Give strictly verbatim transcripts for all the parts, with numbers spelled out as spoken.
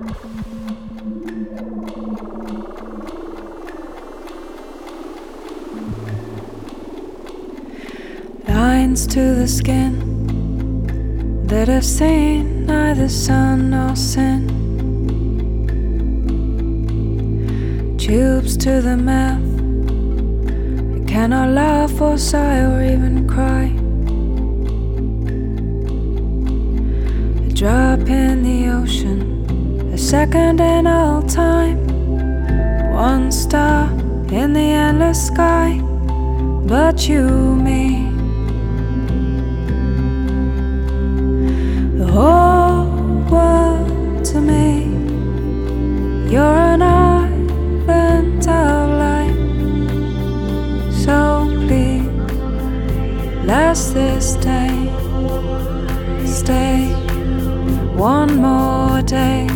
Lines to the skin that have seen neither sun nor sin. Tubes to the mouth, you cannot laugh or sigh or even cry. A drop in the ocean, a second in all time. One star in the endless sky, but you, me. The whole world to me, you're an island of light. So please, last this day, stay one more day.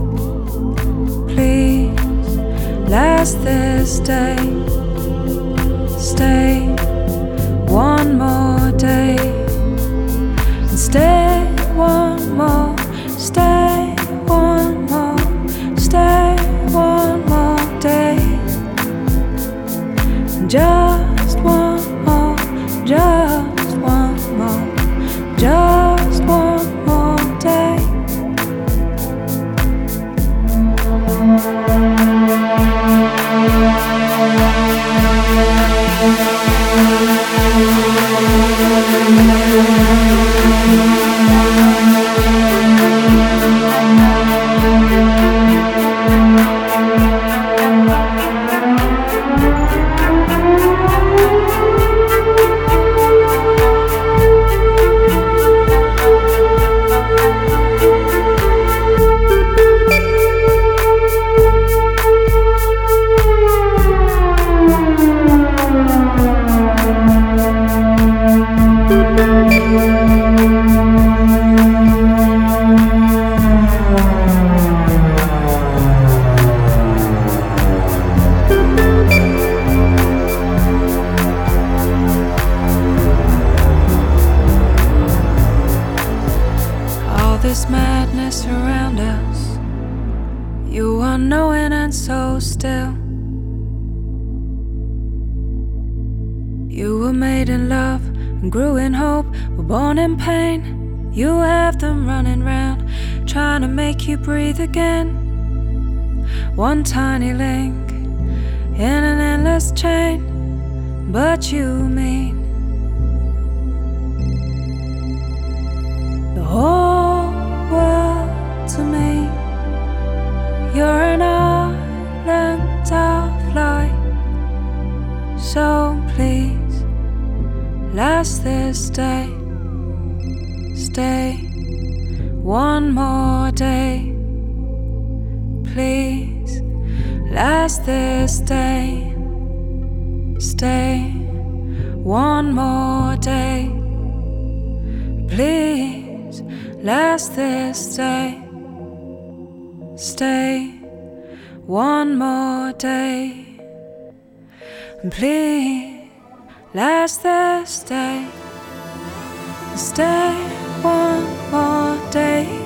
Please, last this day, stay one more day. And stay one more, stay one more, stay one more day. Just one more, just one more, just one more day. This madness around us, you are knowing and so still. You were made in love and grew in hope, were born in pain. You have them running round, trying to make you breathe again. One tiny link in an endless chain, but you mean the whole world to me. You're an island of light. So please, last this day, stay one more day. Please, last this day, stay one more day. Please, last this day, stay one more day. Please, last this day, stay one more day.